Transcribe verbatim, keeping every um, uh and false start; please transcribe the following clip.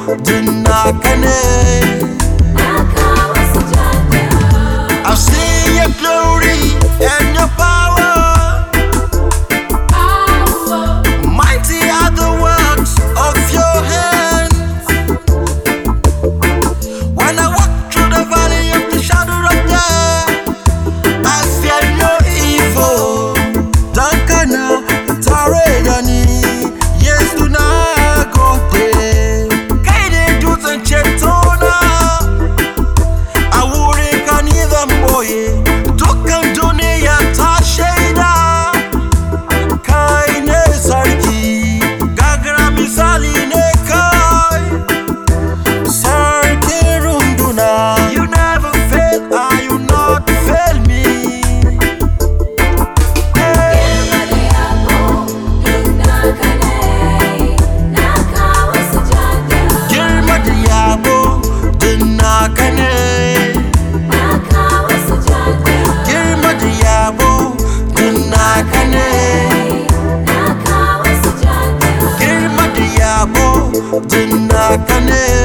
dinaka ne. I've seen your glory and your power. Mighty are the works of your hands. When I walk through the valley of the shadow of death, I fear no evil. Dankana taredani, yes do not go there. Kaide duzen chetona, awure kanida mboye. Dukan dunia ta shaida, kaine sarki, gagara misali ne kai. Sarki runduna, you never fail, and you not fail me. Girma da yabo dinaka ne. Girma da yabo dinaka ne. Girma da yabo dinaka ne.